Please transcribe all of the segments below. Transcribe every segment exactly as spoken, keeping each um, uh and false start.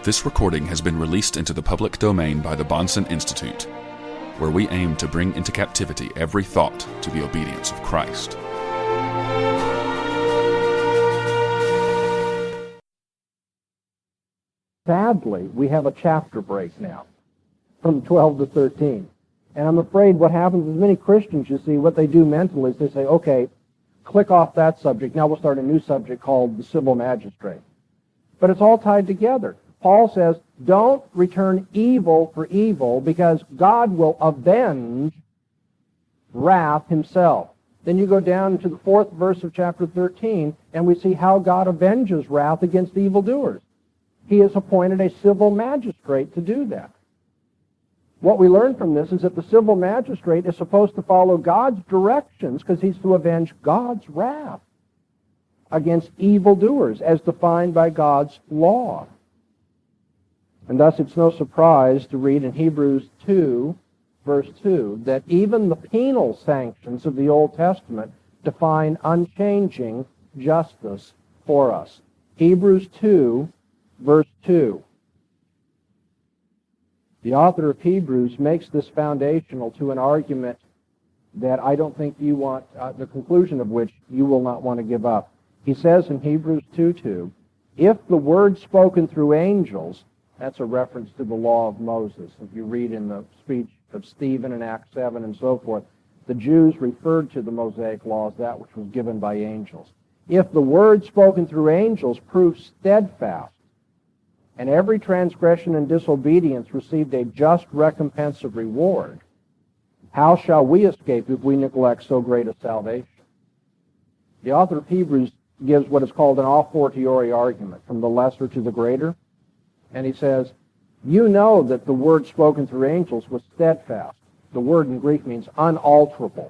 This recording has been released into the public domain by the Bahnsen Institute, where we aim to bring into captivity every thought to the obedience of Christ. Sadly, we have a chapter break now from twelve to thirteen. And I'm afraid what happens is many Christians, you see, what they do mentally is they say, okay, click off that subject. Now we'll start a new subject called the civil magistrate. But it's all tied together. Paul says, don't return evil for evil because God will avenge wrath himself. Then you go down to the fourth verse of chapter thirteen, and we see how God avenges wrath against evildoers. He has appointed a civil magistrate to do that. What we learn from this is that the civil magistrate is supposed to follow God's directions because he's to avenge God's wrath against evildoers as defined by God's law. And thus it's no surprise to read in Hebrews two, verse two, that even the penal sanctions of the Old Testament define unchanging justice for us. Hebrews two, verse two. The author of Hebrews makes this foundational to an argument that I don't think you want, uh, the conclusion of which you will not want to give up. He says in Hebrews two two, if the word spoken through angels, that's a reference to the law of Moses. If you read in the speech of Stephen in Acts seven and so forth, the Jews referred to the Mosaic law as that which was given by angels. If the word spoken through angels proved steadfast, and every transgression and disobedience received a just recompense of reward, how shall we escape if we neglect so great a salvation? The author of Hebrews gives what is called an a fortiori argument, from the lesser to the greater. And he says, you know that the word spoken through angels was steadfast. The word in Greek means unalterable.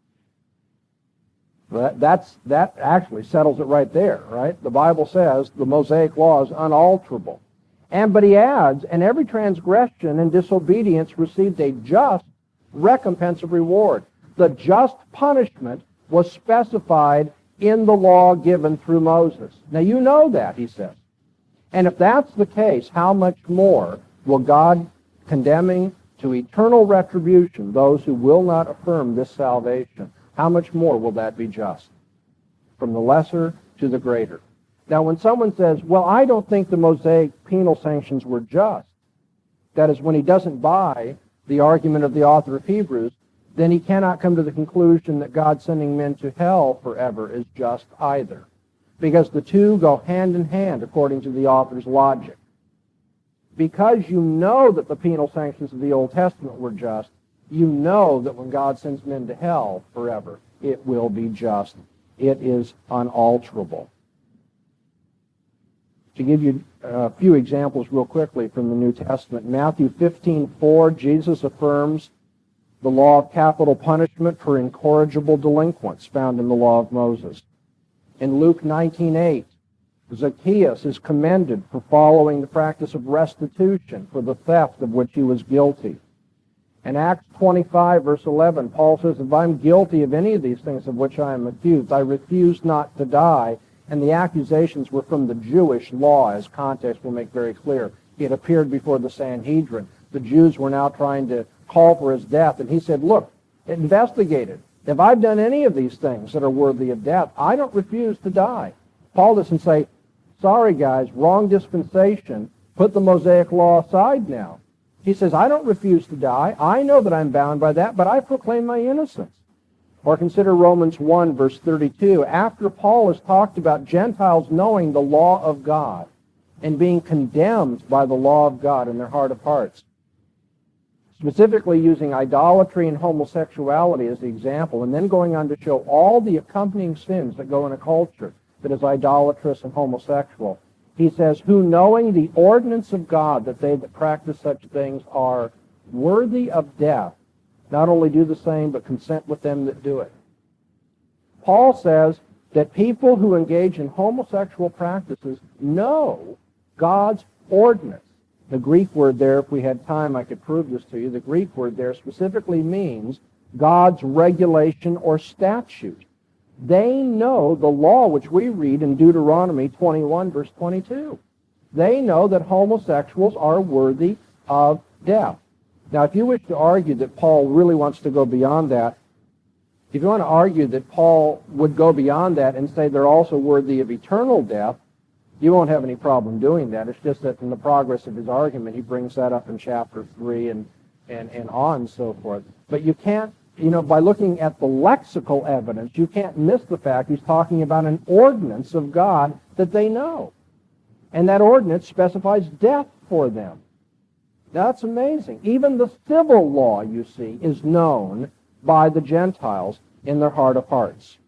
That, that's, that actually settles it right there, right? The Bible says the Mosaic law is unalterable. And but he adds, and every transgression and disobedience received a just recompense of reward. The just punishment was specified in the law given through Moses. Now you know that, he says. And if that's the case, how much more will God, condemning to eternal retribution those who will not affirm this salvation, how much more will that be just? From the lesser to the greater. Now, when someone says, well, I don't think the Mosaic penal sanctions were just, that is, when he doesn't buy the argument of the author of Hebrews, then he cannot come to the conclusion that God sending men to hell forever is just either. Because the two go hand in hand, according to the author's logic. Because you know that the penal sanctions of the Old Testament were just, you know that when God sends men to hell forever, it will be just. It is unalterable. To give you a few examples real quickly from the New Testament, Matthew fifteen four, Jesus affirms the law of capital punishment for incorrigible delinquents found in the law of Moses. In Luke nineteen eight, Zacchaeus is commended for following the practice of restitution for the theft of which he was guilty. In Acts twenty-five, verse eleven, Paul says, if I'm guilty of any of these things of which I am accused, I refuse not to die. And the accusations were from the Jewish law, as context will make very clear. He had appeared before the Sanhedrin. The Jews were now trying to call for his death. And he said, look, investigate it. If I've done any of these things that are worthy of death, I don't refuse to die. Paul doesn't say, sorry guys, wrong dispensation, put the Mosaic law aside now. He says, I don't refuse to die. I know that I'm bound by that, but I proclaim my innocence. Or consider Romans one, verse thirty-two. After Paul has talked about Gentiles knowing the law of God and being condemned by the law of God in their heart of hearts, specifically using idolatry and homosexuality as the example, and then going on to show all the accompanying sins that go in a culture that is idolatrous and homosexual. He says, who knowing the ordinance of God that they that practice such things are worthy of death, not only do the same, but consent with them that do it. Paul says that people who engage in homosexual practices know God's ordinance. The Greek word there, if we had time, I could prove this to you. The Greek word there specifically means God's regulation or statute. They know the law which we read in Deuteronomy twenty-one, verse twenty-two. They know that homosexuals are worthy of death. Now, if you wish to argue that Paul really wants to go beyond that, if you want to argue that Paul would go beyond that and say they're also worthy of eternal death, you won't have any problem doing that. It's just that in the progress of his argument, he brings that up in chapter three and, and, and on and so forth. But you can't, you know, by looking at the lexical evidence, you can't miss the fact he's talking about an ordinance of God that they know. And that ordinance specifies death for them. That's amazing. Even the civil law, you see, is known by the Gentiles in their heart of hearts.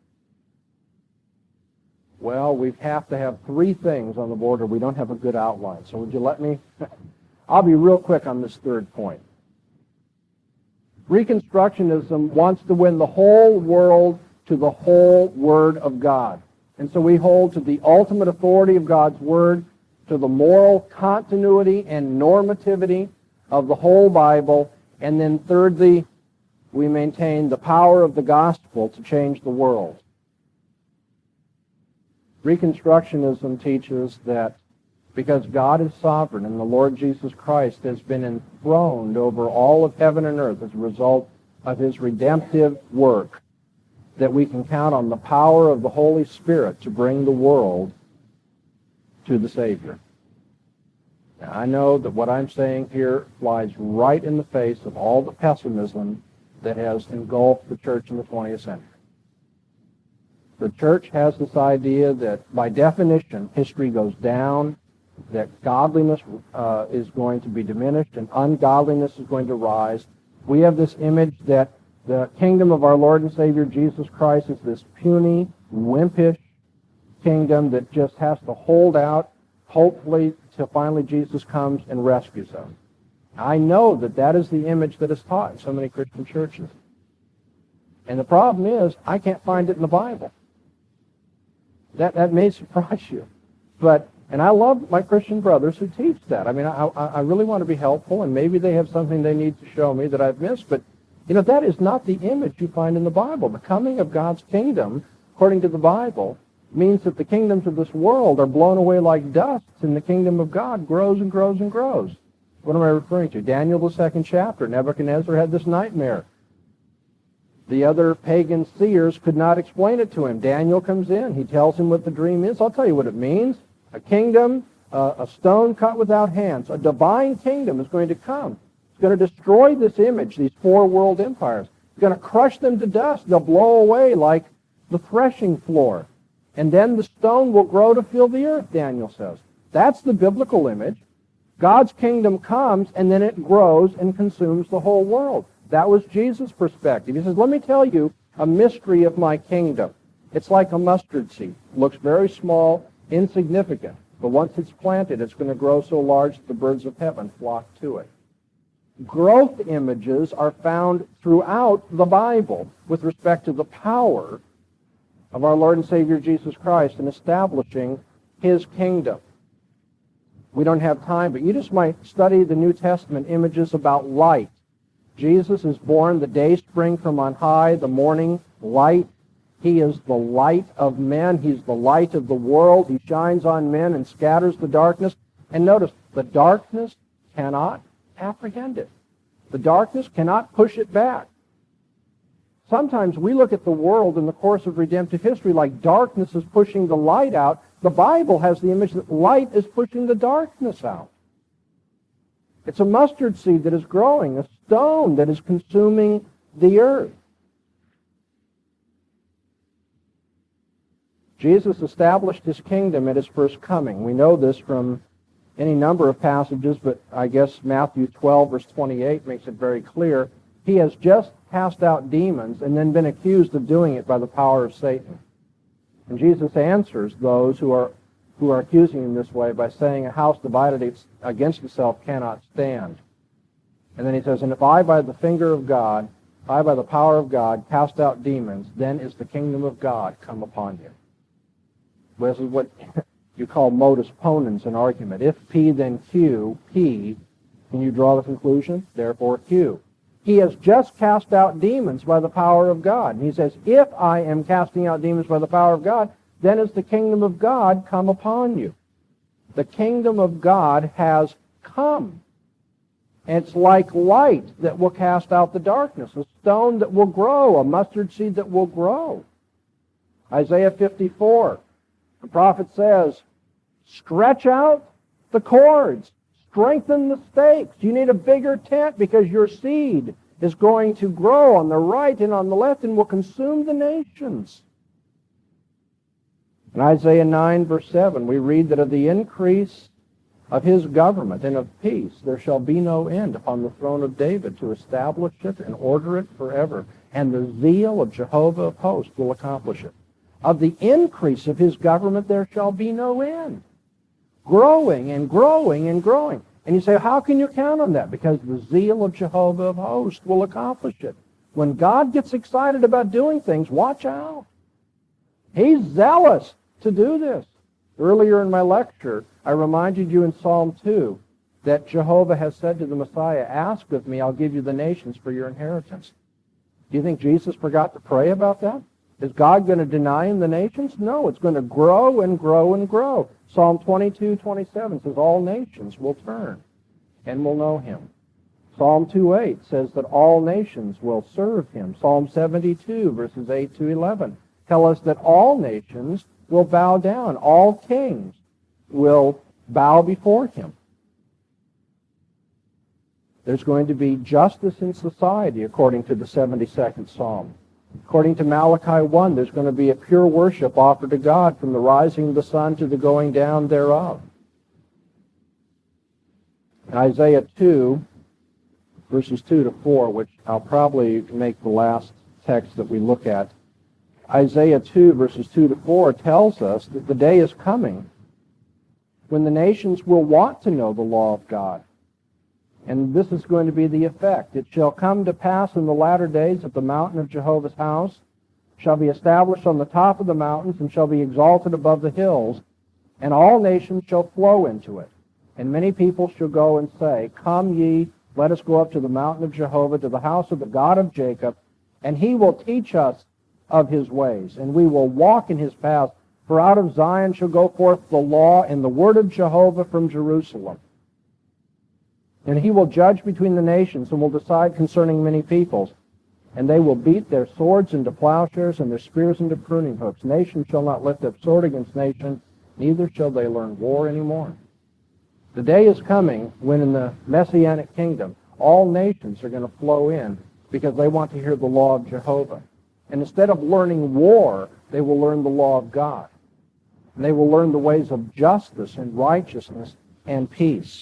Well, we have to have three things on the board or we don't have a good outline. So would you let me? I'll be real quick on this third point. Reconstructionism wants to win the whole world to the whole Word of God. And so we hold to the ultimate authority of God's Word, to the moral continuity and normativity of the whole Bible, and then thirdly, we maintain the power of the gospel to change the world. Reconstructionism teaches that because God is sovereign and the Lord Jesus Christ has been enthroned over all of heaven and earth as a result of his redemptive work, that we can count on the power of the Holy Spirit to bring the world to the Savior. Now, I know that what I'm saying here flies right in the face of all the pessimism that has engulfed the church in the twentieth century. The church has this idea that, by definition, history goes down, that godliness uh, is going to be diminished and ungodliness is going to rise. We have this image that the kingdom of our Lord and Savior Jesus Christ is this puny, wimpish kingdom that just has to hold out, hopefully, till finally Jesus comes and rescues us. I know that that is the image that is taught in so many Christian churches. And the problem is, I can't find it in the Bible. That that may surprise you. But, and I love my Christian brothers who teach that. I mean, I, I really want to be helpful, and maybe they have something they need to show me that I've missed. But, you know, that is not the image you find in the Bible. The coming of God's kingdom, according to the Bible, means that the kingdoms of this world are blown away like dust, and the kingdom of God grows and grows and grows. What am I referring to? Daniel, the second chapter. Nebuchadnezzar had this nightmare. The other pagan seers could not explain it to him. Daniel comes in. He tells him what the dream is. I'll tell you what it means. A kingdom, uh, a stone cut without hands. A divine kingdom is going to come. It's going to destroy this image, these four world empires. It's going to crush them to dust. They'll blow away like the threshing floor. And then the stone will grow to fill the earth, Daniel says. That's the biblical image. God's kingdom comes, and then it grows and consumes the whole world. That was Jesus' perspective. He says, let me tell you a mystery of my kingdom. It's like a mustard seed. It looks very small, insignificant. But once it's planted, it's going to grow so large that the birds of heaven flock to it. Growth images are found throughout the Bible with respect to the power of our Lord and Savior Jesus Christ in establishing his kingdom. We don't have time, but you just might study the New Testament images about light. Jesus is born the day spring from on high, the morning light. He is the light of men. He's the light of the world. He shines on men and scatters the darkness. And notice, the darkness cannot apprehend it. The darkness cannot push it back. Sometimes we look at the world in the course of redemptive history like darkness is pushing the light out. The Bible has the image that light is pushing the darkness out. It's a mustard seed that is growing, a stone that is consuming the earth. Jesus established his kingdom at his first coming. We know this from any number of passages, but I guess Matthew twelve, verse twenty-eight makes it very clear. He has just cast out demons and then been accused of doing it by the power of Satan. And Jesus answers those who are who are accusing him this way by saying, a house divided against itself cannot stand. And then he says, and if I by the finger of God, I by the power of God cast out demons, then is the kingdom of God come upon you. This is what you call modus ponens in argument. If P, then Q, P, can you draw the conclusion? Therefore Q. He has just cast out demons by the power of God. And he says, if I am casting out demons by the power of God, then is the kingdom of God come upon you. The kingdom of God has come. And it's like light that will cast out the darkness, a stone that will grow, a mustard seed that will grow. Isaiah fifty-four, the prophet says, stretch out the cords, strengthen the stakes. You need a bigger tent because your seed is going to grow on the right and on the left and will consume the nations. In Isaiah nine, verse seven, we read that of the increase of his government and of peace there shall be no end upon the throne of David to establish it and order it forever. And the zeal of Jehovah of hosts will accomplish it. Of the increase of his government there shall be no end. Growing and growing and growing. And you say, how can you count on that? Because the zeal of Jehovah of hosts will accomplish it. When God gets excited about doing things, watch out. He's zealous to do this. Earlier in my lecture, I reminded you in Psalm two that Jehovah has said to the Messiah, ask of me, I'll give you the nations for your inheritance. Do you think Jesus forgot to pray about that? Is God going to deny him the nations? No, it's going to grow and grow and grow. Psalm twenty-two, twenty-seven says all nations will turn and will know him. Psalm two eight says that all nations will serve him. Psalm seventy-two, verses eight to eleven, tell us that all nations will bow down. All kings will bow before him. There's going to be justice in society, according to the seventy-second Psalm. According to Malachi one, there's going to be a pure worship offered to God from the rising of the sun to the going down thereof. In Isaiah two, verses two to four, which I'll probably make the last text that we look at, Isaiah two, verses two to four, tells us that the day is coming when the nations will want to know the law of God. And this is going to be the effect. It shall come to pass in the latter days that the mountain of Jehovah's house shall be established on the top of the mountains and shall be exalted above the hills, and all nations shall flow into it. And many people shall go and say, come ye, let us go up to the mountain of Jehovah, to the house of the God of Jacob, and he will teach us of his ways, and we will walk in his paths. For out of Zion shall go forth the law and the word of Jehovah from Jerusalem. And he will judge between the nations and will decide concerning many peoples. And they will beat their swords into plowshares and their spears into pruning hooks. Nation shall not lift up sword against nation, neither shall they learn war anymore. The day is coming when in the Messianic kingdom all nations are going to flow in because they want to hear the law of Jehovah. And instead of learning war, they will learn the law of God. And they will learn the ways of justice and righteousness and peace.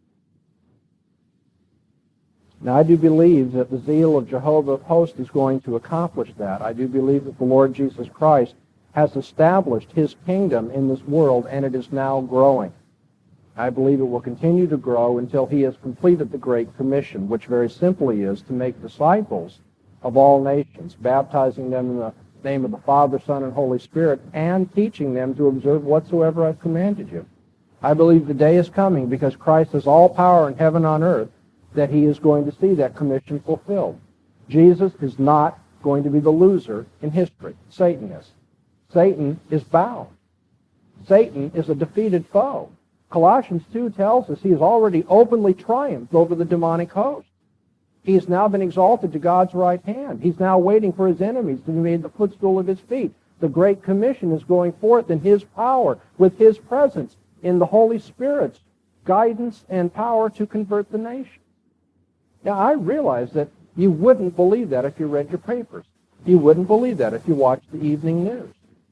Now, I do believe that the zeal of Jehovah of hosts is going to accomplish that. I do believe that the Lord Jesus Christ has established his kingdom in this world, and it is now growing. I believe it will continue to grow until he has completed the Great Commission, which very simply is to make disciples of all nations, baptizing them in the name of the Father, Son, and Holy Spirit, and teaching them to observe whatsoever I've commanded you. I believe the day is coming, because Christ has all power in heaven and on earth, that he is going to see that commission fulfilled. Jesus is not going to be the loser in history. Satan is. Satan is bound. Satan is a defeated foe. Colossians two tells us he has already openly triumphed over the demonic host. He has now been exalted to God's right hand. He's now waiting for his enemies to be made the footstool of his feet. The Great Commission is going forth in his power, with his presence, in the Holy Spirit's guidance and power to convert the nation. Now, I realize that you wouldn't believe that if you read your papers. You wouldn't believe that if you watched the evening news.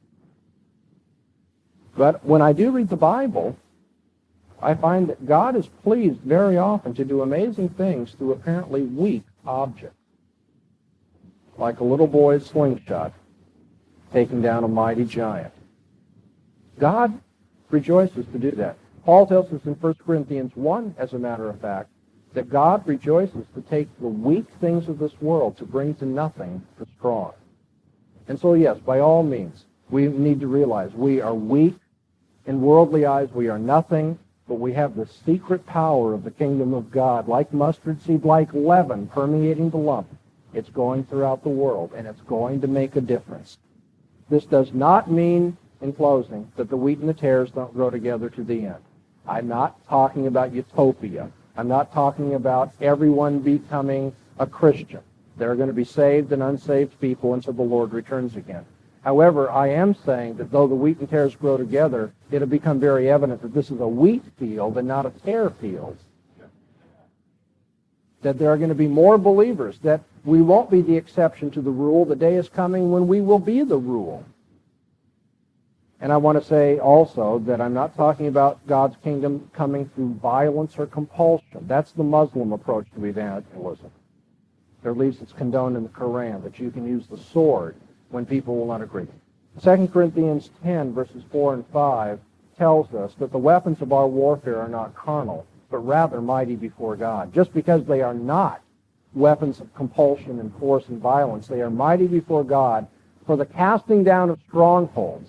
But when I do read the Bible, I find that God is pleased very often to do amazing things through apparently weak objects. Like a little boy's slingshot taking down a mighty giant. God rejoices to do that. Paul tells us in First Corinthians one, as a matter of fact, that God rejoices to take the weak things of this world to bring to nothing the strong. And so, yes, by all means, we need to realize we are weak. In worldly eyes, we are nothing, but we have the secret power of the kingdom of God, like mustard seed, like leaven permeating the lump. It's going throughout the world, and it's going to make a difference. This does not mean, in closing, that the wheat and the tares don't grow together to the end. I'm not talking about utopia. I'm not talking about everyone becoming a Christian. There are going to be saved and unsaved people until the Lord returns again. However, I am saying that though the wheat and tares grow together, it'll become very evident that this is a wheat field and not a tare field. That there are going to be more believers, that we won't be the exception to the rule. The day is coming when we will be the rule. And I want to say also that I'm not talking about God's kingdom coming through violence or compulsion. That's the Muslim approach to evangelism. Or at least it's condoned in the Quran, that you can use the sword when people will not agree. Second Corinthians ten, verses four and five, tells us that the weapons of our warfare are not carnal, but rather mighty before God. Just because they are not weapons of compulsion and force and violence, they are mighty before God for the casting down of strongholds.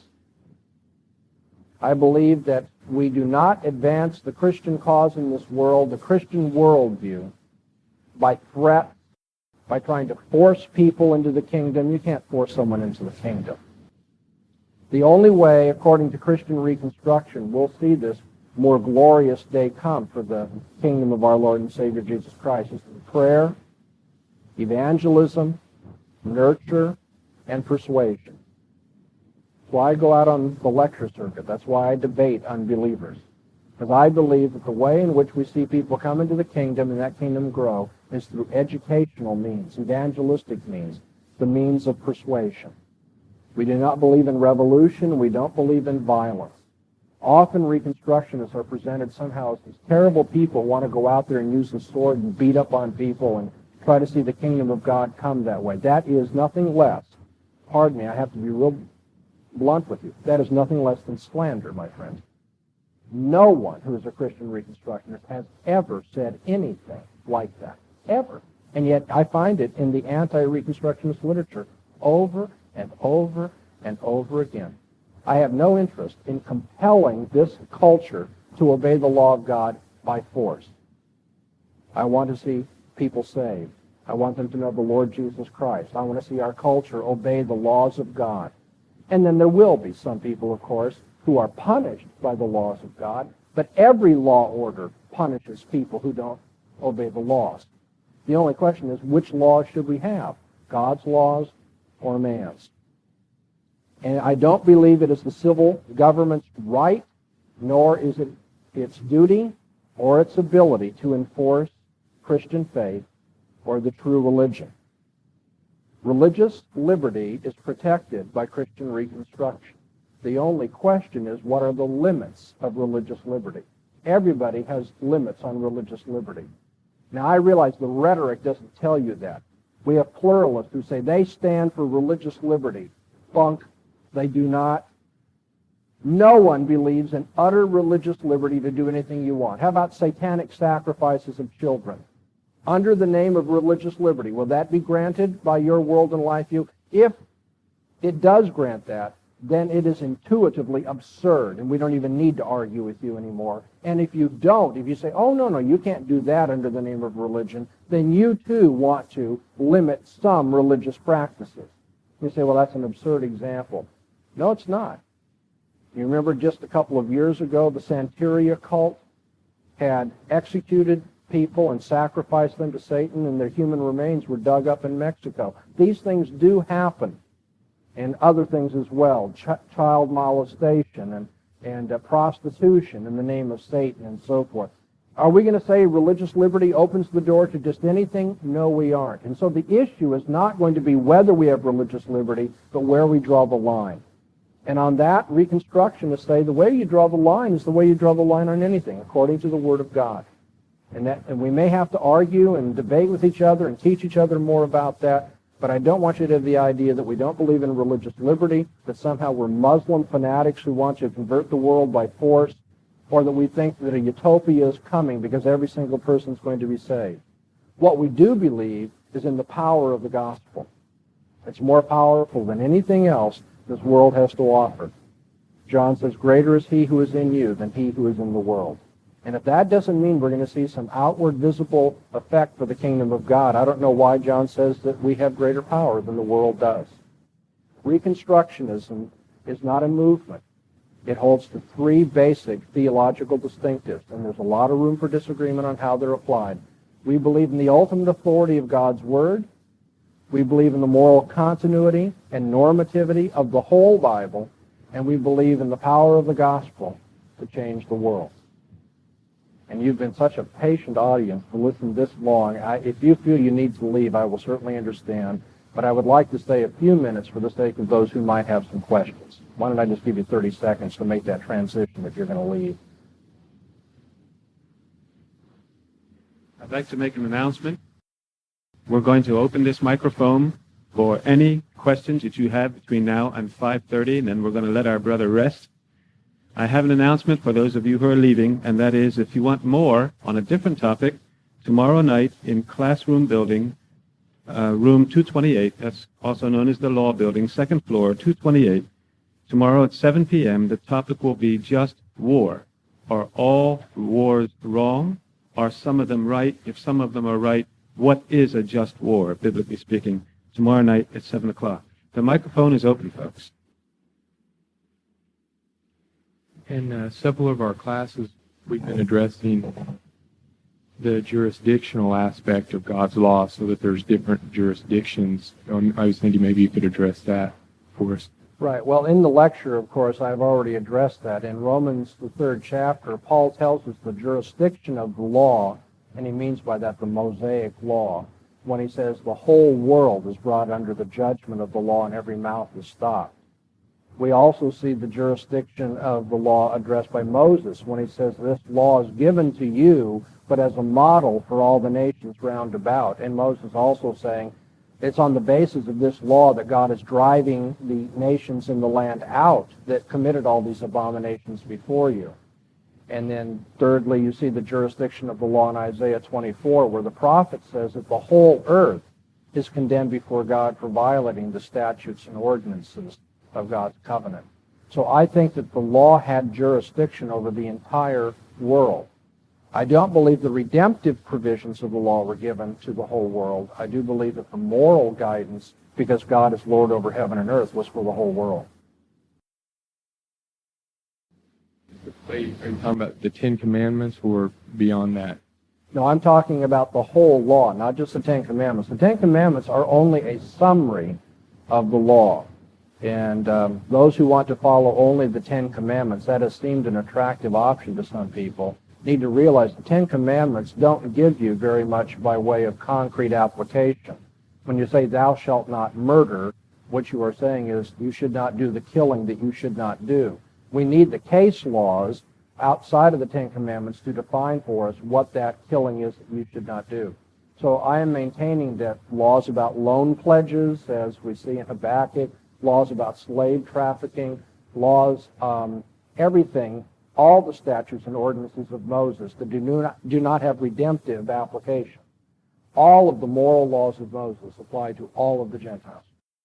I believe that we do not advance the Christian cause in this world, the Christian worldview, by threat, by trying to force people into the kingdom. You can't force someone into the kingdom. The only way, according to Christian Reconstruction, we'll see this more glorious day come for the kingdom of our Lord and Savior Jesus Christ is through prayer, evangelism, nurture, and persuasion. That's why I go out on the lecture circuit. That's why I debate unbelievers. Because I believe that the way in which we see people come into the kingdom and that kingdom grow is through educational means, evangelistic means, the means of persuasion. We do not believe in revolution. We don't believe in violence. Often Reconstructionists are presented somehow as these terrible people who want to go out there and use the sword and beat up on people and try to see the kingdom of God come that way. That is nothing less, pardon me, I have to be real blunt with you, that is nothing less than slander, my friends. No one who is a Christian Reconstructionist has ever said anything like that, ever. And yet I find it in the anti-Reconstructionist literature over and over and over again. I have no interest in compelling this culture to obey the law of God by force. I want to see people saved. I want them to know the Lord Jesus Christ. I want to see our culture obey the laws of God. And then there will be some people, of course, who are punished by the laws of God, but every law order punishes people who don't obey the laws. The only question is, which laws should we have? God's laws or man's? And I don't believe it is the civil government's right, nor is it its duty or its ability to enforce Christian faith or the true religion. Religious liberty is protected by Christian Reconstruction. The only question is, what are the limits of religious liberty? Everybody has limits on religious liberty. Now, I realize the rhetoric doesn't tell you that. We have pluralists who say they stand for religious liberty. Bunk. They do not. No one believes in utter religious liberty to do anything you want. How about satanic sacrifices of children? Under the name of religious liberty, will that be granted by your world and life view? If it does grant that, then it is intuitively absurd, and we don't even need to argue with you anymore. And if you don't, if you say, oh, no, no, you can't do that under the name of religion, then you too want to limit some religious practices. You say, well, that's an absurd example. No, it's not. You remember just a couple of years ago, the Santeria cult had executed people and sacrificed them to Satan, and their human remains were dug up in Mexico. These things do happen, and other things as well, Ch- child molestation and, and uh, prostitution in the name of Satan and so forth. Are we going to say religious liberty opens the door to just anything? No, we aren't. And so the issue is not going to be whether we have religious liberty, but where we draw the line. And on that, Reconstructionists say the way you draw the line is the way you draw the line on anything, according to the Word of God. And, that, and we may have to argue and debate with each other and teach each other more about that, but I don't want you to have the idea that we don't believe in religious liberty, that somehow we're Muslim fanatics who want to convert the world by force, or that we think that a utopia is coming because every single person is going to be saved. What we do believe is in the power of the gospel. It's more powerful than anything else this world has to offer. John says, greater is he who is in you than he who is in the world. And if that doesn't mean we're going to see some outward visible effect for the kingdom of God, I don't know why John says that we have greater power than the world does. Reconstructionism is not a movement. It holds to three basic theological distinctives, and there's a lot of room for disagreement on how they're applied. We believe in the ultimate authority of God's Word. We believe in the moral continuity and normativity of the whole Bible, and we believe in the power of the gospel to change the world. And you've been such a patient audience to listen this long. I, if you feel you need to leave, I will certainly understand, but I would like to stay a few minutes for the sake of those who might have some questions. Why don't I just give you thirty seconds to make that transition if you're going to leave? I'd like to make an announcement. We're going to open this microphone for any questions that you have between now and five thirty, and then we're going to let our brother rest. I have an announcement for those of you who are leaving, and that is if you want more on a different topic, tomorrow night in Classroom Building, uh, room two twenty-eight, that's also known as the Law Building, second floor, two twenty-eight, tomorrow at seven p.m., the topic will be just war. Are all wars wrong? Are some of them right? If some of them are right, what is a just war, biblically speaking? Tomorrow night at seven o'clock. The microphone is open, folks. In uh, several of our classes, we've been addressing the jurisdictional aspect of God's law so that there's different jurisdictions. I was thinking maybe you could address that for us. Right. Well, in the lecture, of course, I've already addressed that. In Romans, the third chapter, Paul tells us the jurisdiction of the law, and he means by that the Mosaic law, when he says the whole world is brought under the judgment of the law and every mouth is stopped. We also see the jurisdiction of the law addressed by Moses when he says this law is given to you, but as a model for all the nations round about. And Moses also saying, it's on the basis of this law that God is driving the nations in the land out that committed all these abominations before you. And then thirdly, you see the jurisdiction of the law in Isaiah twenty-four, where the prophet says that the whole earth is condemned before God for violating the statutes and ordinances of God's covenant. So I think that the law had jurisdiction over the entire world. I don't believe the redemptive provisions of the law were given to the whole world. I do believe that the moral guidance, because God is Lord over heaven and earth, was for the whole world. Are you talking about the Ten Commandments or beyond that? No, I'm talking about the whole law, not just the Ten Commandments. The Ten Commandments are only a summary of the law. And um, those who want to follow only the Ten Commandments, that has seemed an attractive option to some people, need to realize the Ten Commandments don't give you very much by way of concrete application. When you say thou shalt not murder, what you are saying is you should not do the killing that you should not do. We need the case laws outside of the Ten Commandments to define for us what that killing is that you should not do. So I am maintaining that laws about loan pledges, as we see in Habakkuk, laws about slave trafficking, laws, um, everything, all the statutes and ordinances of Moses that do not, do not have redemptive application. All of the moral laws of Moses apply to all of the Gentiles.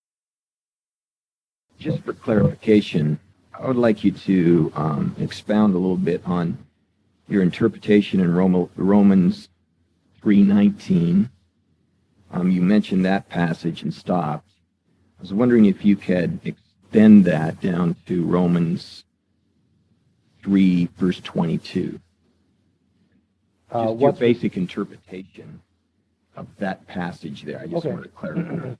Just for clarification, I would like you to um, expound a little bit on your interpretation in Roma, Romans three nineteen. Um, you mentioned that passage and stopped. I was wondering if you could extend that down to Romans three, verse twenty-two. Uh, Just your basic interpretation of that passage there. I just Okay. wanted to clarify.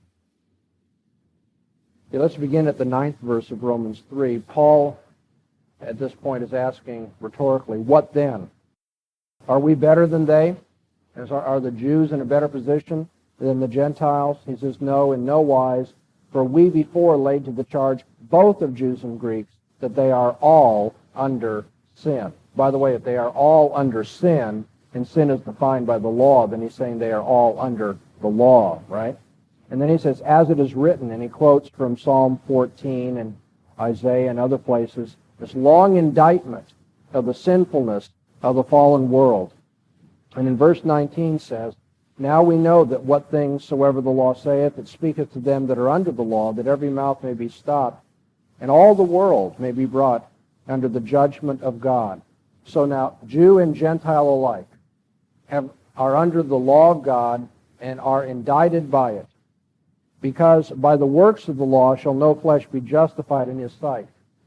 Yeah, let's begin at the ninth verse of Romans three. Paul, at this point, is asking rhetorically, what then? Are we better than they? As are, are the Jews in a better position than the Gentiles? He says, no, in no wise. For we before laid to the charge both of Jews and Greeks that they are all under sin. By the way, if they are all under sin, and sin is defined by the law, then he's saying they are all under the law, right? And then he says, as it is written, and he quotes from Psalm fourteen and Isaiah and other places, this long indictment of the sinfulness of the fallen world. And in verse nineteen says, now we know that what things soever the law saith, it speaketh to them that are under the law, that every mouth may be stopped, and all the world may be brought under the judgment of God. So now, Jew and Gentile alike have, are under the law of God and are indicted by it. Because by the works of the law shall no flesh be justified in his sight.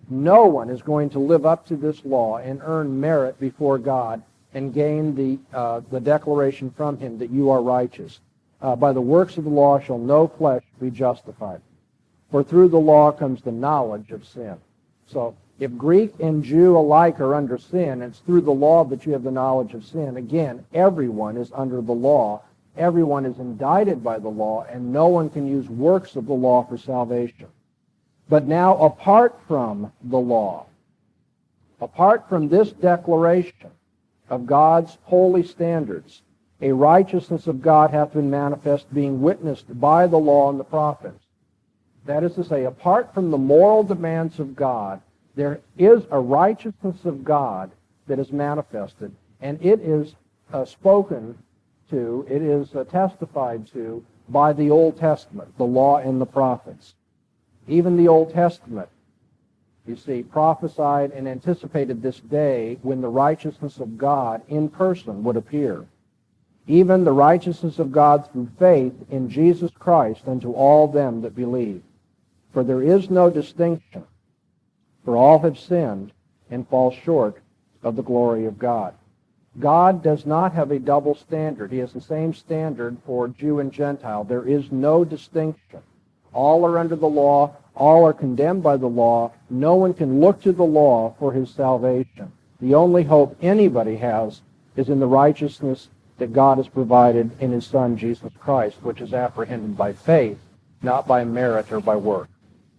No one is going to live up to this law and earn merit before God and gain the, uh, the declaration from him that you are righteous. Uh, by the works of the law shall no flesh be justified. For through the law comes the knowledge of sin. So if Greek and Jew alike are under sin, it's through the law that you have the knowledge of sin. Again, everyone is under the law. Everyone is indicted by the law, and no one can use works of the law for salvation. But now, apart from the law, apart from this declaration of God's holy standards, a righteousness of God hath been manifest, being witnessed by the law and the prophets. That is to say, apart from the moral demands of God, there is a righteousness of God that is manifested, and it is uh, spoken to, it is uh, testified to by the Old Testament, the law and the prophets. Even the Old Testament, you see, prophesied and anticipated this day when the righteousness of God in person would appear. Even the righteousness of God through faith in Jesus Christ unto all them that believe. For there is no distinction, for all have sinned and fall short of the glory of God. God does not have a double standard. He has the same standard for Jew and Gentile. There is no distinction. All are under the law. All are condemned by the law. No one can look to the law for his salvation. The only hope anybody has is in the righteousness that God has provided in his Son, Jesus Christ, which is apprehended by faith, not by merit or by work.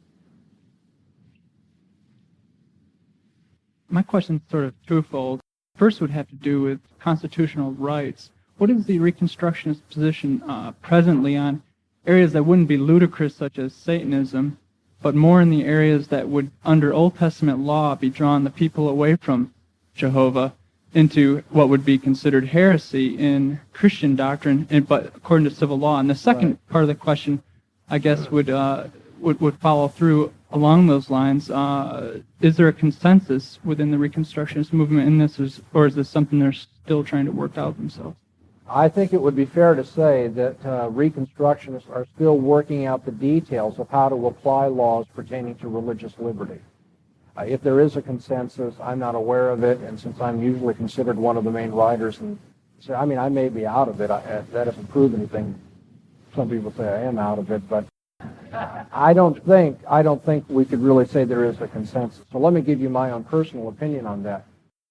My question is sort of twofold. First would have to do with constitutional rights. What is the Reconstructionist position uh, presently on areas that wouldn't be ludicrous, such as Satanism, but more in the areas that would, under Old Testament law, be drawing the people away from Jehovah into what would be considered heresy in Christian doctrine, and, but according to civil law? And the second right. part of the question, I guess, would uh, would, would follow through along those lines. Uh, is there a consensus within the Reconstructionist movement in this, or is this something they're still trying to work out themselves? I think it would be fair to say that uh, Reconstructionists are still working out the details of how to apply laws pertaining to religious liberty. Uh, if there is a consensus, I'm not aware of it, and since I'm usually considered one of the main writers, and so, I mean, I may be out of it. I, that doesn't prove anything. Some people say I am out of it, but I don't think I don't think we could really say there is a consensus. So let me give you my own personal opinion on that.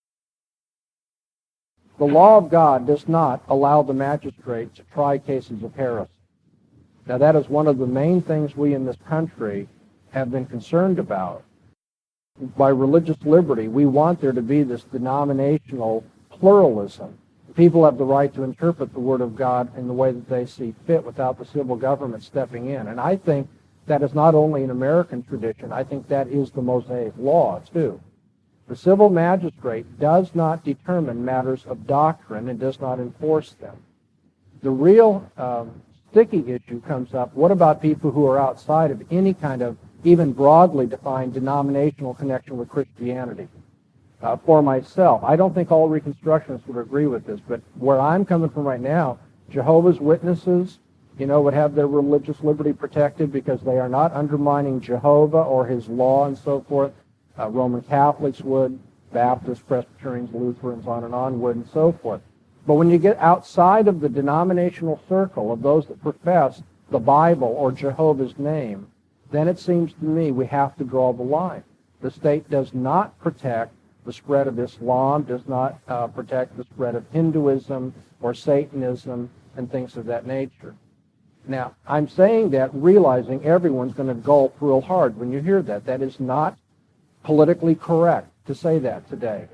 The law of God does not allow the magistrate to try cases of heresy. Now, that is one of the main things we in this country have been concerned about. By religious liberty, we want there to be this denominational pluralism. People have the right to interpret the Word of God in the way that they see fit without the civil government stepping in. And I think that is not only an American tradition, I think that is the Mosaic law, too. The civil magistrate does not determine matters of doctrine and does not enforce them. The real um, sticky issue comes up, what about people who are outside of any kind of even broadly defined denominational connection with Christianity? Uh, for myself, I don't think all Reconstructionists would agree with this, but where I'm coming from right now, Jehovah's Witnesses, you know, would have their religious liberty protected because they are not undermining Jehovah or his law and so forth. Uh, Roman Catholics would, Baptists, Presbyterians, Lutherans, on and on would, and so forth. But when you get outside of the denominational circle of those that profess the Bible or Jehovah's name, then it seems to me we have to draw the line. The state does not protect the spread of Islam, does not uh, protect the spread of Hinduism or Satanism and things of that nature. Now, I'm saying that realizing everyone's going to gulp real hard when you hear that. That is not politically correct to say that today.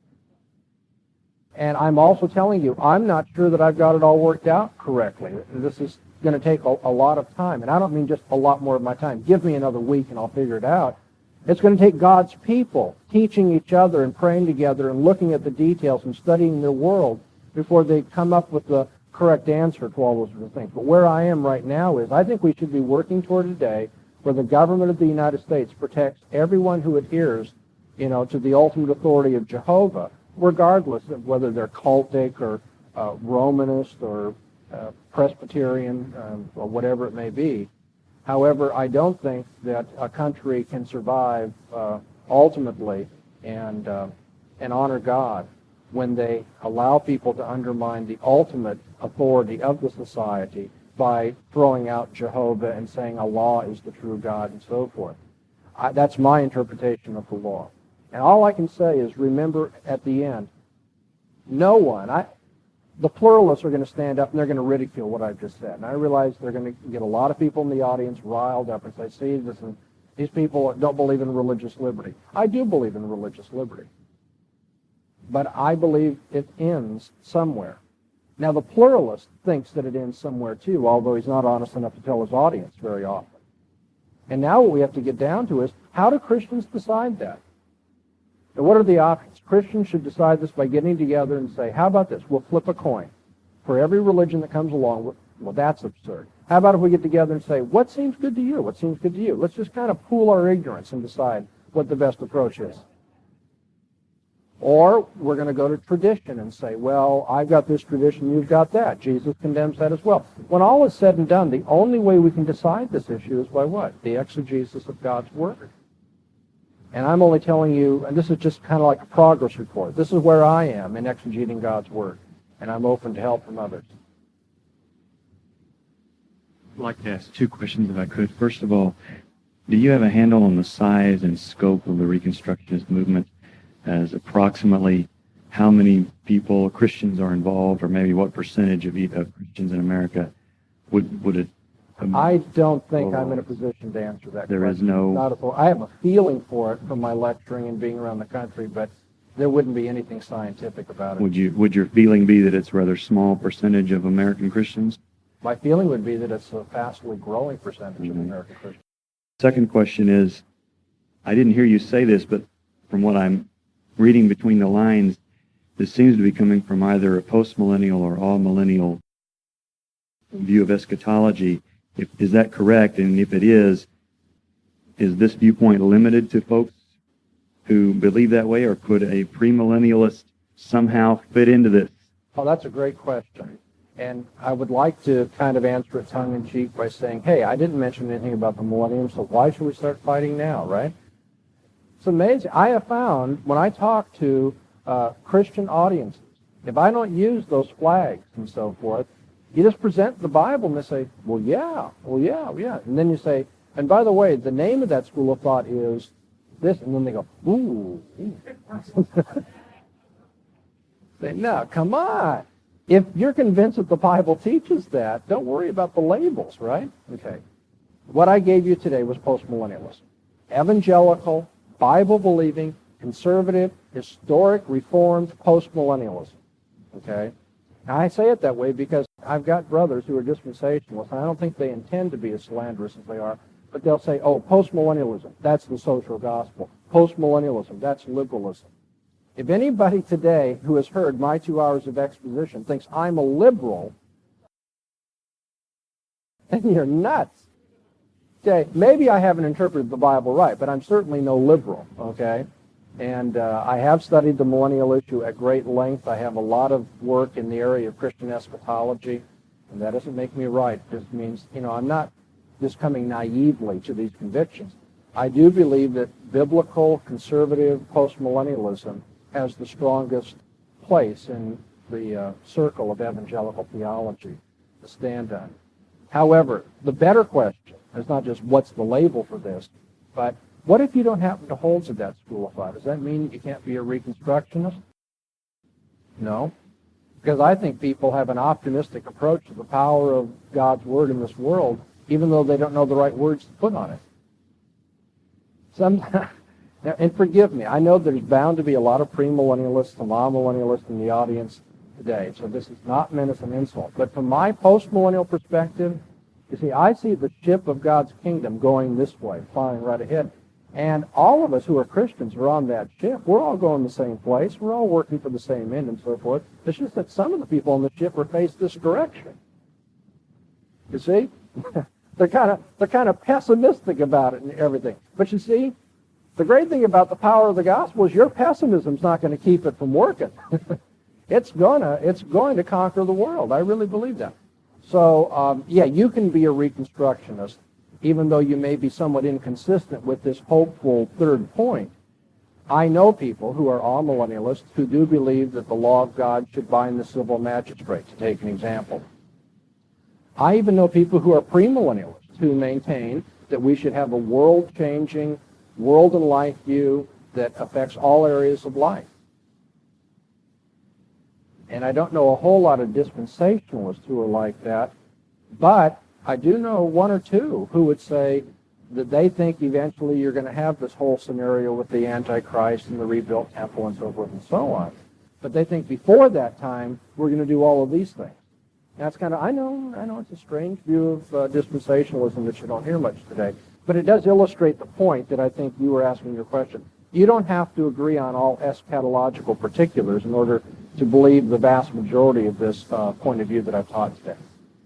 And I'm also telling you, I'm not sure that I've got it all worked out correctly. This is going to take a, a lot of time. And I don't mean just a lot more of my time. Give me another week and I'll figure it out. It's going to take God's people teaching each other and praying together and looking at the details and studying their world before they come up with the correct answer to all those sort of things. But where I am right now is I think we should be working toward a day where the government of the United States protects everyone who adheres, you know, to the ultimate authority of Jehovah, regardless of whether they're cultic or uh, Romanist or uh, Presbyterian um, or whatever it may be. However, I don't think that a country can survive uh, ultimately and uh, and honor God when they allow people to undermine the ultimate authority of the society by throwing out Jehovah and saying Allah is the true God and so forth. I, that's my interpretation of the law. And all I can say is remember at the end, no one, I, the pluralists are going to stand up and they're going to ridicule what I've just said. And I realize they're going to get a lot of people in the audience riled up and say, see, this is, these people don't believe in religious liberty. I do believe in religious liberty. But I believe it ends somewhere. Now, the pluralist thinks that it ends somewhere too, although he's not honest enough to tell his audience very often. And now what we have to get down to is, how do Christians decide that? Now, what are the options? Christians should decide this by getting together and say, how about this? We'll flip a coin. For every religion that comes along, well, that's absurd. How about if we get together and say, what seems good to you? What seems good to you? Let's just kind of pool our ignorance and decide what the best approach is. Or we're going to go to tradition and say, well, I've got this tradition, you've got that. Jesus condemns that as well. When all is said and done, the only way we can decide this issue is by what? The exegesis of God's Word. And I'm only telling you, and this is just kind of like a progress report. This is where I am in exegeting God's Word. And I'm open to help from others. I'd like to ask two questions if I could. First of all, do you have a handle on the size and scope of the Reconstructionist movement, as approximately how many people, Christians, are involved, or maybe what percentage of, of Christians in America would would it? Um, I don't think I'm in a position to answer that There question. is no- Not a, I have a feeling for it from my lecturing and being around the country, but there wouldn't be anything scientific about it. Would you would your feeling be that it's a rather small percentage of American Christians? My feeling would be that it's a fastly growing percentage of Mhm. American Christians. Second question is, I didn't hear you say this, but from what I'm reading between the lines, this seems to be coming from either a postmillennial or all-millennial view of eschatology. If, is that correct? And if it is, is this viewpoint limited to folks who believe that way, or could a premillennialist somehow fit into this? Oh, that's a great question. And I would like to kind of answer it tongue-in-cheek by saying, hey, I didn't mention anything about the millennium, so why should we start fighting now, right? It's amazing. I have found when I talk to uh, Christian audiences, if I don't use those flags and so forth, you just present the Bible and they say, well, yeah, well, yeah, yeah. And then you say, and by the way, the name of that school of thought is this. And then they go, ooh. ooh. Say, no, come on. If you're convinced that the Bible teaches that, don't worry about the labels, right? Okay. What I gave you today was postmillennialism. Evangelical, Bible-believing, conservative, historic, reformed postmillennialism. Okay? Now, I say it that way because I've got brothers who are dispensationalists, and I don't think they intend to be as slanderous as they are, but they'll say, oh, postmillennialism, that's the social gospel. Postmillennialism, that's liberalism. If anybody today who has heard my two hours of exposition thinks I'm a liberal, then you're nuts. Okay, maybe I haven't interpreted the Bible right, but I'm certainly no liberal, okay? And uh, I have studied the millennial issue at great length. I have a lot of work in the area of Christian eschatology, and that doesn't make me right. It just means, you know, I'm not just coming naively to these convictions. I do believe that biblical, conservative, postmillennialism has the strongest place in the uh, circle of evangelical theology to stand on. However, the better question is not just what's the label for this, but what if you don't happen to hold to that school of thought? Does that mean you can't be a Reconstructionist? No, because I think people have an optimistic approach to the power of God's Word in this world, even though they don't know the right words to put on it. Some, now, and forgive me, I know there's bound to be a lot of premillennialists and amillennialists in the audience today, so this is not meant as an insult. But from my postmillennial perspective, you see, I see the ship of God's kingdom going this way, flying right ahead. And all of us who are Christians are on that ship. We're all going the same place. We're all working for the same end and so forth. It's just that some of the people on the ship are faced this direction. You see? they're kind of they're kind of pessimistic about it and everything. But you see, the great thing about the power of the gospel is your pessimism's not going to keep it from working. it's gonna it's going to conquer the world. I really believe that. So um, yeah, you can be a Reconstructionist, even though you may be somewhat inconsistent with this hopeful third point. I know people who are amillennialists who do believe that the law of God should bind the civil magistrate, to take an example. I even know people who are premillennialists who maintain that we should have a world-changing, world and life view that affects all areas of life. And I don't know a whole lot of dispensationalists who are like that, but I do know one or two who would say that they think eventually you're going to have this whole scenario with the Antichrist and the rebuilt temple and so forth and so on. But they think before that time, we're going to do all of these things. That's kind of, I know, I know it's a strange view of uh, dispensationalism that you don't hear much today, but it does illustrate the point that I think you were asking your question. You don't have to agree on all eschatological particulars in order to believe the vast majority of this uh, point of view that I've taught today.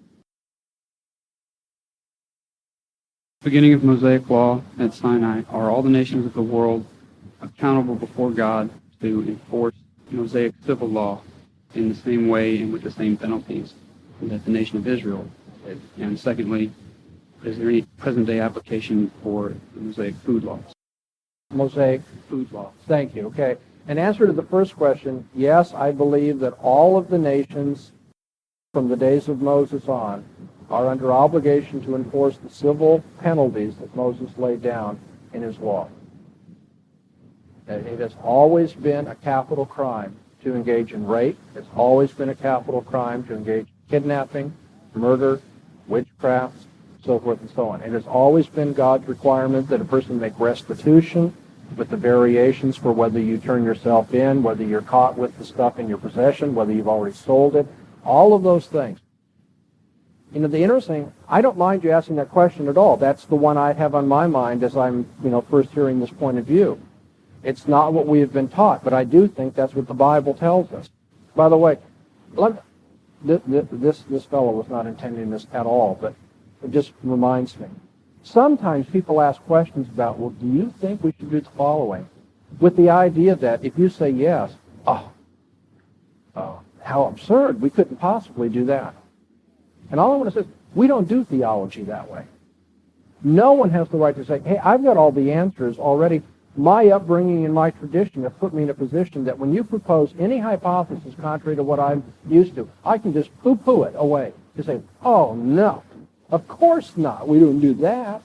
Beginning of Mosaic law at Sinai, are all the nations of the world accountable before God to enforce Mosaic civil law in the same way and with the same penalties that the nation of Israel did? And secondly, is there any present-day application for the Mosaic food laws? Mosaic Food laws. Thank you. Okay. In answer to the first question, yes, I believe that all of the nations from the days of Moses on are under obligation to enforce the civil penalties that Moses laid down in his law. It has always been a capital crime to engage in rape. It's always been a capital crime to engage in kidnapping, murder, witchcraft, so forth and so on. It has always been God's requirement that a person make restitution with the variations for whether you turn yourself in, whether you're caught with the stuff in your possession, whether you've already sold it, all of those things. You know, the interesting, I don't mind you asking that question at all. That's the one I have on my mind as I'm, you know, first hearing this point of view. It's not what we have been taught, but I do think that's what the Bible tells us. By the way, let, this, this, this fellow was not intending this at all, but it just reminds me. Sometimes people ask questions about, well, do you think we should do the following? With the idea that if you say yes, oh, oh, how absurd, we couldn't possibly do that. And all I want to say is, we don't do theology that way. No one has the right to say, hey, I've got all the answers already. My upbringing and my tradition have put me in a position that when you propose any hypothesis contrary to what I'm used to, I can just poo-poo it away. You say, oh, no, of course not. We don't do that.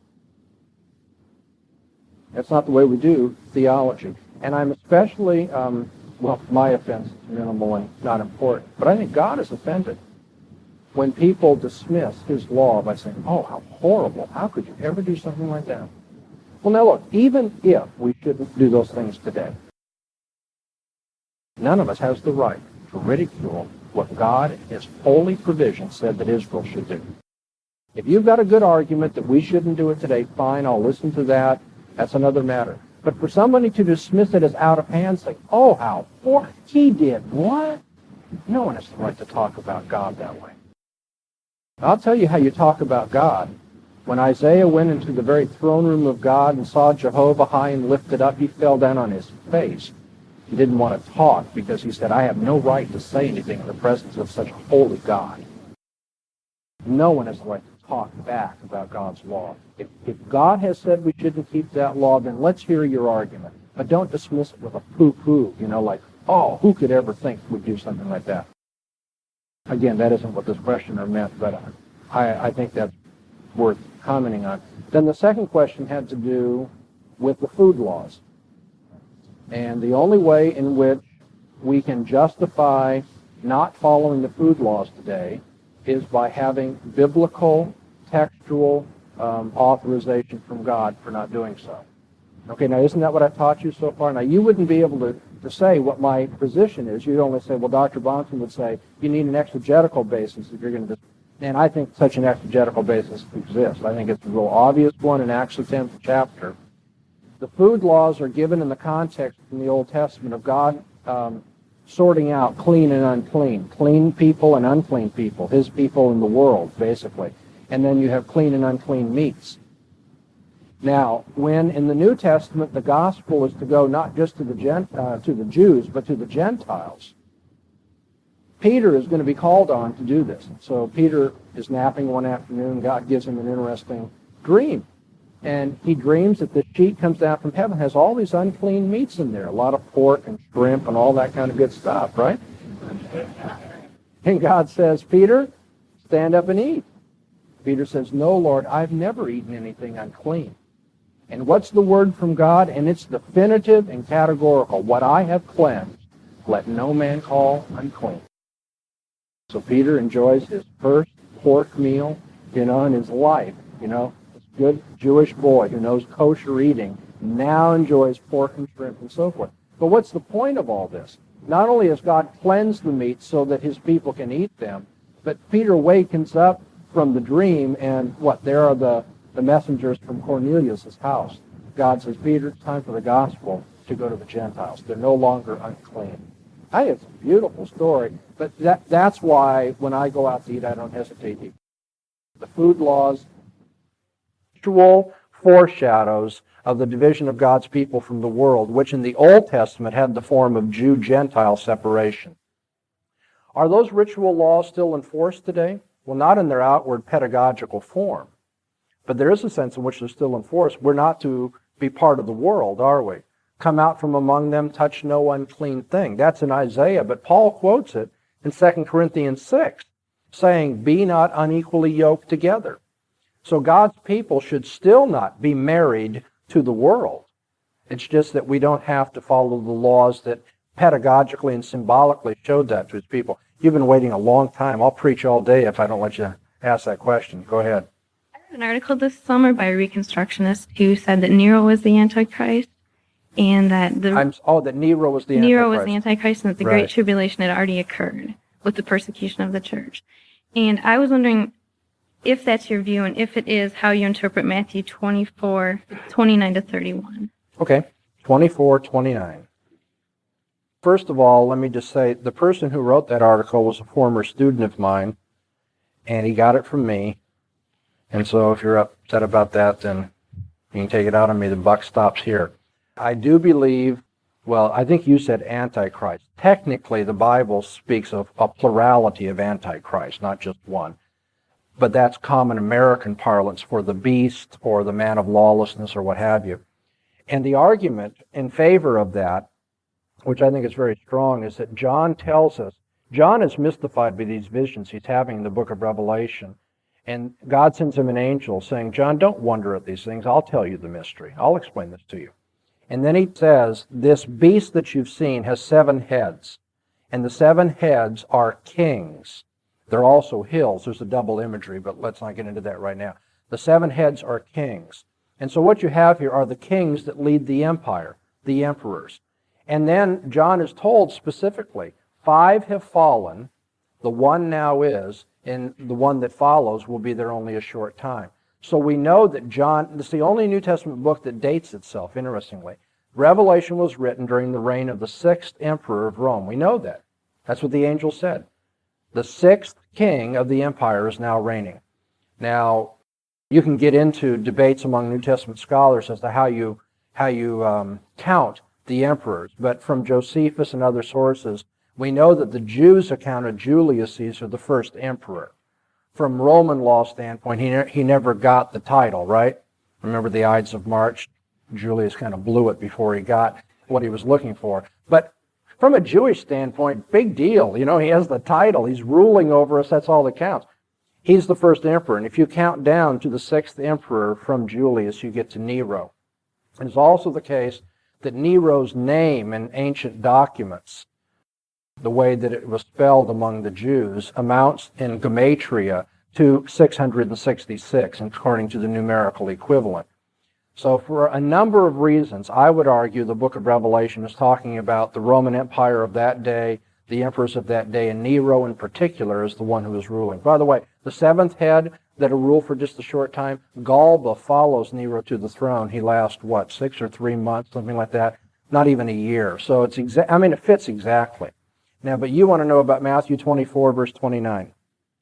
That's not the way we do theology. And I'm especially, um, well, my offense is minimal and not important, but I think God is offended when people dismiss his law by saying, oh, how horrible, how could you ever do something like that? Well, now look, even if we shouldn't do those things today, none of us has the right to ridicule what God in his holy provision said that Israel should do. If you've got a good argument that we shouldn't do it today, fine, I'll listen to that. That's another matter. But for somebody to dismiss it as out of hand, say, oh, how poor, he did what? No one has the right to talk about God that way. I'll tell you how you talk about God. When Isaiah went into the very throne room of God and saw Jehovah high and lifted up, he fell down on his face. He didn't want to talk because he said, I have no right to say anything in the presence of such a holy God. No one has the right to talk back about God's law. If, if God has said we shouldn't keep that law, then let's hear your argument. But don't dismiss it with a poo-poo, you know, like, oh, who could ever think we'd do something like that? Again, that isn't what this questioner meant, but I, I think that's worth commenting on. Then the second question had to do with the food laws. And the only way in which we can justify not following the food laws today is by having biblical, textual um, authorization from God for not doing so. Okay, now isn't that what I've taught you so far? Now you wouldn't be able to, to say what my position is. You'd only say, well, Doctor Bonson would say, you need an exegetical basis if you're going to... And I think such an exegetical basis exists. I think it's a real obvious one in Acts the tenth chapter. The food laws are given in the context in the Old Testament of God um, sorting out clean and unclean, clean people and unclean people, his people in the world, basically. And then you have clean and unclean meats. Now, when in the New Testament the gospel is to go not just to the Gent, uh, to the Jews, but to the Gentiles, Peter is going to be called on to do this. So Peter is napping one afternoon. God gives him an interesting dream. And he dreams that the sheet comes down from heaven, has all these unclean meats in there, a lot of pork and shrimp and all that kind of good stuff, right? And God says, Peter, stand up and eat. Peter says, no, Lord, I've never eaten anything unclean. And what's the word from God? And it's definitive and categorical. What I have cleansed, let no man call unclean. So Peter enjoys his first pork meal, you know, in his life, you know. Good Jewish boy who knows kosher eating now enjoys pork and shrimp and so forth. But what's the point of all this? Not only has God cleansed the meat so that his people can eat them, but Peter wakens up from the dream, and what? There are the, the messengers from Cornelius' house. God says, Peter, it's time for the gospel to go to the Gentiles. They're no longer unclean. I think it's a beautiful story, but that, that's why when I go out to eat, I don't hesitate to eat. The food laws, actual foreshadows of the division of God's people from the world, which in the Old Testament had the form of Jew-Gentile separation. Are those ritual laws still enforced today? Well, not in their outward pedagogical form, but there is a sense in which they're still enforced. We're not to be part of the world, are we? Come out from among them, touch no unclean thing. That's in Isaiah, but Paul quotes it in Second Corinthians six, saying, be not unequally yoked together. So God's people should still not be married to the world. It's just that we don't have to follow the laws that pedagogically and symbolically showed that to his people. You've been waiting a long time. I'll preach all day if I don't let you ask that question. Go ahead. I read an article this summer by a Reconstructionist who said that Nero was the Antichrist, and that the I'm, oh, that Nero was the Nero Antichrist. was the Antichrist, and that the Right. Great Tribulation had already occurred with the persecution of the church. And I was wondering if that's your view, and if it is, how you interpret Matthew twenty-four, twenty-nine to thirty-one. Okay, twenty-four, twenty-nine. First of all, let me just say, the person who wrote that article was a former student of mine, and he got it from me. And so if you're upset about that, then you can take it out on me. The buck stops here. I do believe, well, I think you said Antichrist. Technically, the Bible speaks of a plurality of Antichrist, not just one. But that's common American parlance for the beast or the man of lawlessness or what have you. And the argument in favor of that, which I think is very strong, is that John tells us, John is mystified by these visions he's having in the book of Revelation. And God sends him an angel saying, John, don't wonder at these things. I'll tell you the mystery. I'll explain this to you. And then he says, this beast that you've seen has seven heads. And the seven heads are kings. They're also hills. There's a double imagery, but let's not get into that right now. The seven heads are kings. And so what you have here are the kings that lead the empire, the emperors. And then John is told specifically, five have fallen, the one now is, and the one that follows will be there only a short time. So we know that John, this is the only New Testament book that dates itself, interestingly. Revelation was written during the reign of the sixth emperor of Rome. We know that. That's what the angel said. The sixth king of the empire is now reigning. Now, you can get into debates among New Testament scholars as to how you how you um, count the emperors, but from Josephus and other sources, we know that the Jews accounted Julius Caesar the first emperor. From Roman law standpoint, he ne- he never got the title, right? Remember the Ides of March? Julius kind of blew it before he got what he was looking for. But from a Jewish standpoint, big deal. You know, he has the title. He's ruling over us. That's all that counts. He's the first emperor. And if you count down to the sixth emperor from Julius, you get to Nero. And it's also the case that Nero's name in ancient documents, the way that it was spelled among the Jews, amounts in gematria to six hundred sixty-six, according to the numerical equivalent. So for a number of reasons, I would argue the book of Revelation is talking about the Roman Empire of that day, the emperors of that day, and Nero in particular is the one who is ruling. By the way, the seventh head that will rule for just a short time, Galba follows Nero to the throne. He lasts, what, six or three months, something like that? Not even a year. So it's exa- I mean, it fits exactly. Now, but you want to know about Matthew twenty-four, verse twenty-nine.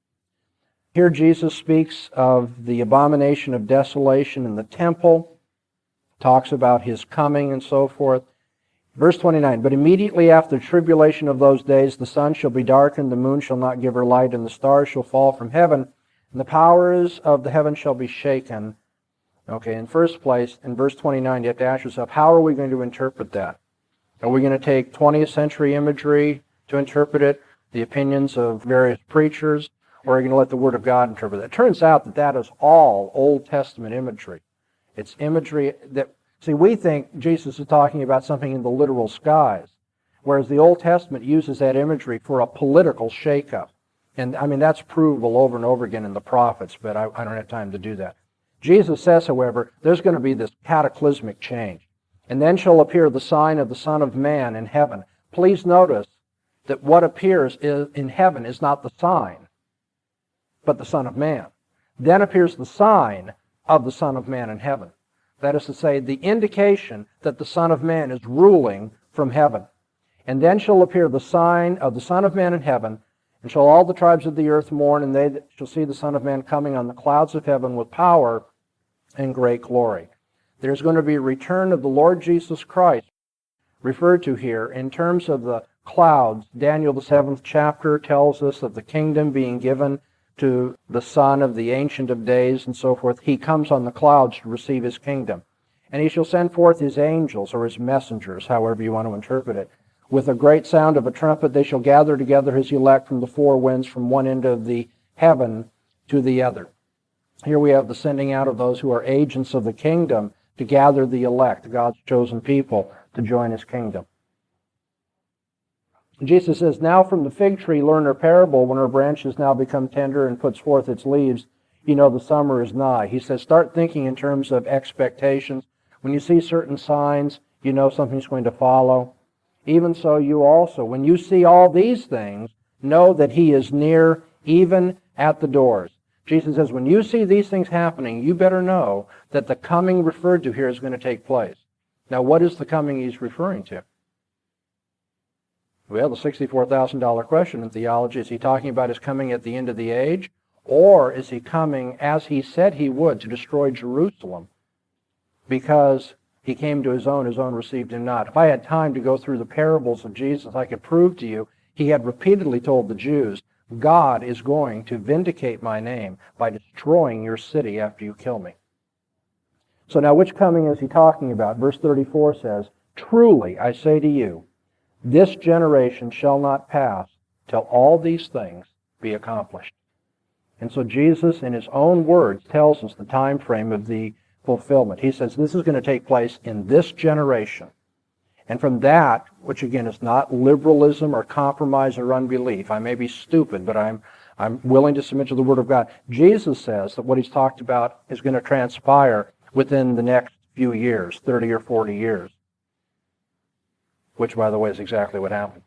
Here Jesus speaks of the abomination of desolation in the temple, talks about his coming and so forth. Verse twenty-nine, but immediately after the tribulation of those days, the sun shall be darkened, the moon shall not give her light, and the stars shall fall from heaven, and the powers of the heaven shall be shaken. Okay, in first place, in verse twenty-nine, you have to ask yourself, how are we going to interpret that? Are we going to take twentieth century imagery to interpret it, the opinions of various preachers, or are we going to let the Word of God interpret it? It turns out that that is all Old Testament imagery. It's imagery that, see, we think Jesus is talking about something in the literal skies, whereas the Old Testament uses that imagery for a political shakeup. And, I mean, that's provable over and over again in the prophets, but I, I don't have time to do that. Jesus says, however, there's going to be this cataclysmic change. And then shall appear the sign of the Son of Man in heaven. Please notice that what appears is, in heaven is not the sign, but the Son of Man. Then appears the sign of the Son of Man in heaven. That is to say, the indication that the Son of Man is ruling from heaven. And then shall appear the sign of the Son of Man in heaven, and shall all the tribes of the earth mourn, and they shall see the Son of Man coming on the clouds of heaven with power and great glory. There's going to be a return of the Lord Jesus Christ, referred to here in terms of the clouds. Daniel, the seventh chapter, tells us of the kingdom being given to the Son of the Ancient of Days and so forth. He comes on the clouds to receive his kingdom. And he shall send forth his angels, or his messengers, however you want to interpret it. With a great sound of a trumpet they shall gather together his elect from the four winds, from one end of the heaven to the other. Here we have the sending out of those who are agents of the kingdom to gather the elect, God's chosen people, to join his kingdom. Jesus says, now from the fig tree learn her parable. When her branches now become tender and puts forth its leaves, you know the summer is nigh. He says, start thinking in terms of expectations. When you see certain signs, you know something's going to follow. Even so, you also, when you see all these things, know that he is near, even at the doors. Jesus says, when you see these things happening, you better know that the coming referred to here is going to take place. Now, what is the coming he's referring to? Well, the sixty-four thousand dollars question in theology, is he talking about his coming at the end of the age? Or is he coming, as he said he would, to destroy Jerusalem? Because he came to his own, his own received him not. If I had time to go through the parables of Jesus, I could prove to you he had repeatedly told the Jews, God is going to vindicate my name by destroying your city after you kill me. So now which coming is he talking about? Verse thirty-four says, truly I say to you, this generation shall not pass till all these things be accomplished. And so Jesus, in his own words, tells us the time frame of the fulfillment. He says this is going to take place in this generation. And from that, which again is not liberalism or compromise or unbelief, I may be stupid, but I'm I'm willing to submit to the Word of God. Jesus says that what he's talked about is going to transpire within the next few years, thirty or forty years. Which, by the way, is exactly what happened.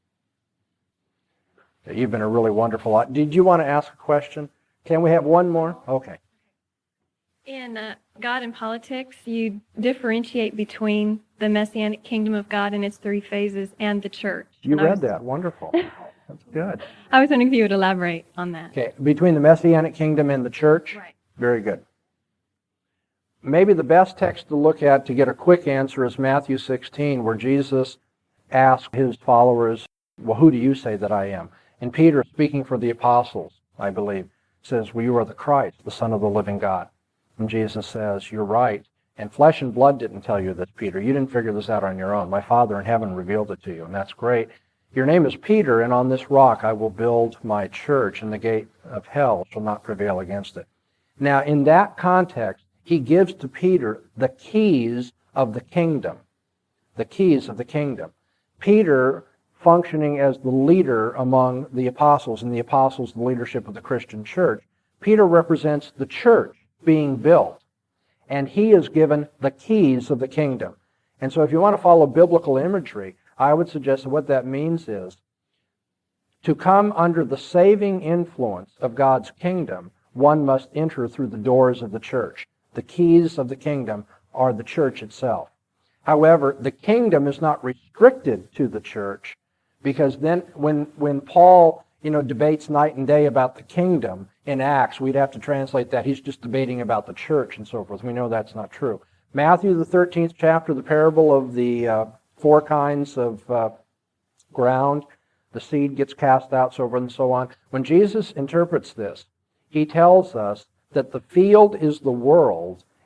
You've been a really wonderful... Did you want to ask a question? Can we have one more? Okay. In uh, God and Politics, you differentiate between the Messianic kingdom of God and its three phases and the church. You and read was, that. Wonderful. That's good. I was wondering if you would elaborate on that. Okay. Between the Messianic kingdom and the church? Right. Very good. Maybe the best text to look at to get a quick answer is Matthew sixteen, where Jesus asked his followers, well, who do you say that I am? And Peter, speaking for the apostles, I believe, says, well, you are the Christ, the Son of the living God. And Jesus says, you're right. And flesh and blood didn't tell you this, Peter. You didn't figure this out on your own. My Father in heaven revealed it to you, and that's great. Your name is Peter, and on this rock I will build my church, and the gate of hell shall not prevail against it. Now, in that context, he gives to Peter the keys of the kingdom. The keys of the kingdom. Peter, functioning as the leader among the apostles, and the apostles, the leadership of the Christian church, Peter represents the church being built. And he is given the keys of the kingdom. And so if you want to follow biblical imagery, I would suggest that what that means is to come under the saving influence of God's kingdom, one must enter through the doors of the church. The keys of the kingdom are the church itself. However, the kingdom is not restricted to the church, because then when, when Paul you know, debates night and day about the kingdom in Acts, we'd have to translate that. He's just debating about the church and so forth. We know that's not true. Matthew, the thirteenth chapter, the parable of the uh, four kinds of uh, ground, the seed gets cast out, so forth and so on. When Jesus interprets this, he tells us that the field is the world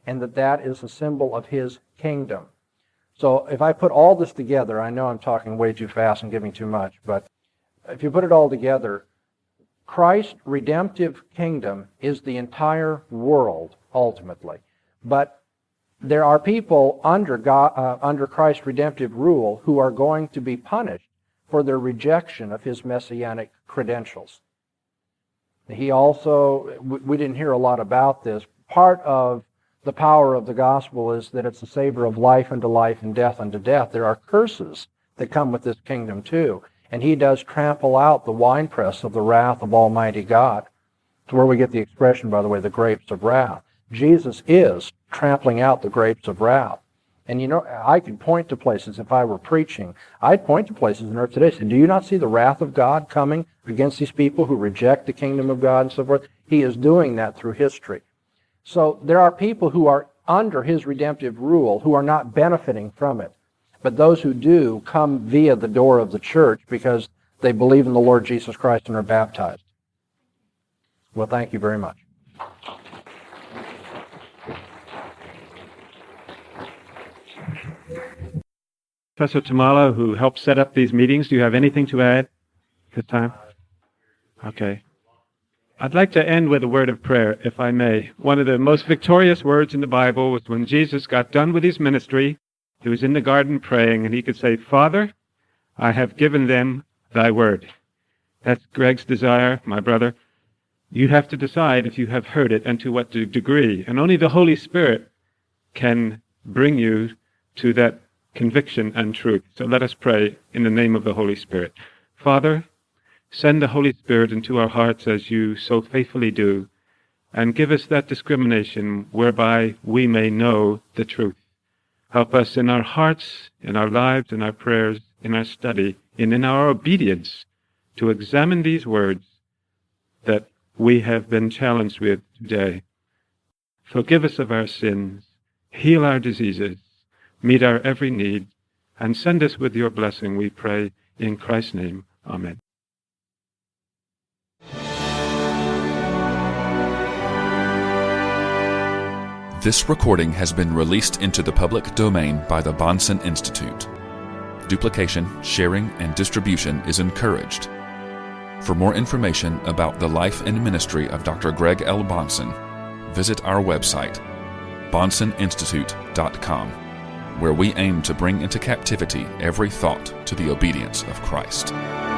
and that that is a symbol of his kingdom. So if I put all this together, I know I'm talking way too fast and giving too much, but if you put it all together, Christ's redemptive kingdom is the entire world, ultimately. But there are people under God, uh, under Christ's redemptive rule who are going to be punished for their rejection of his messianic credentials. He also, we didn't hear a lot about this, part of the power of the gospel is that it's a savor of life unto life and death unto death. There are curses that come with this kingdom too. And he does trample out the winepress of the wrath of Almighty God. It's where we get the expression, by the way, the grapes of wrath. Jesus is trampling out the grapes of wrath. And you know, I could point to places, if I were preaching, I'd point to places in earth today and say, do you not see the wrath of God coming against these people who reject the kingdom of God and so forth? He is doing that through history. So there are people who are under his redemptive rule who are not benefiting from it. But those who do come via the door of the church because they believe in the Lord Jesus Christ and are baptized. Well, thank you very much. Professor Tamala, who helped set up these meetings, do you have anything to add this time? Okay. I'd like to end with a word of prayer, if I may. One of the most victorious words in the Bible was when Jesus got done with his ministry. He was in the garden praying, and he could say, Father, I have given them thy word. That's Greg's desire, my brother. You have to decide if you have heard it and to what degree. And only the Holy Spirit can bring you to that conviction and truth. So let us pray in the name of the Holy Spirit. Father, send the Holy Spirit into our hearts as you so faithfully do, and give us that discrimination whereby we may know the truth. Help us in our hearts, in our lives, in our prayers, in our study, and in our obedience to examine these words that we have been challenged with today. Forgive us of our sins, heal our diseases, meet our every need, and send us with your blessing, we pray, in Christ's name. Amen. This recording has been released into the public domain by the Bahnsen Institute. Duplication, sharing, and distribution is encouraged. For more information about the life and ministry of Doctor Greg L. Bahnsen, visit our website, bahnsen institute dot com, where we aim to bring into captivity every thought to the obedience of Christ.